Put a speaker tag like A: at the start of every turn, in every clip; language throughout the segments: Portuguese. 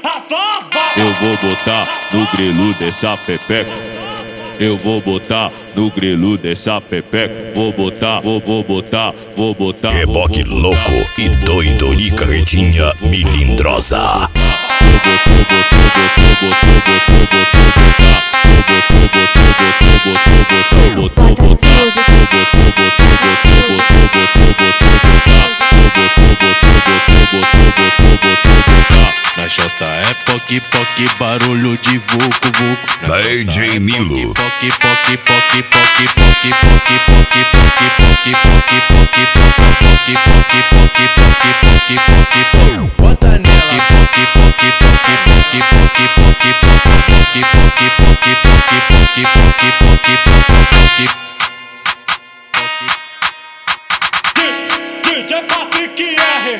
A: Eu vou botar no grelo dessa pepeca. Eu vou botar no grelo dessa pepeca. Vou botar.
B: Reboque louco e doido de carretinha milindrosa.
A: Na Jota é poque, barulho de vucu, vucu.
B: Na AJ Milo.
A: Poque, bota nela. DJ Patrick R.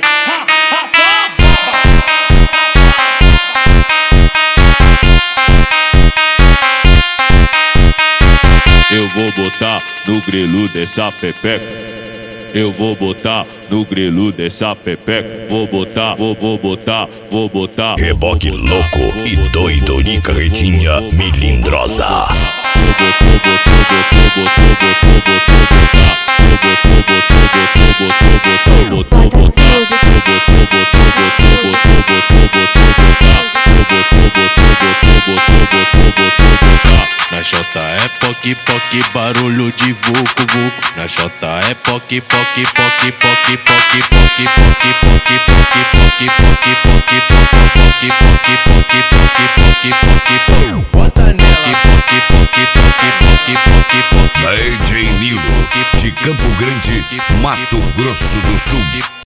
A: Eu vou botar no grelo dessa pepeca. Eu vou botar no grelo dessa pepeca. Vou botar.
B: Reboque louco e doido de carretinha milindrosa.
A: Na Jota é poque, barulho de vucu, vucu. Na Jota é poque, bota nela.
B: Na AJ Milo, de Campo Grande, Mato Grosso do Sul.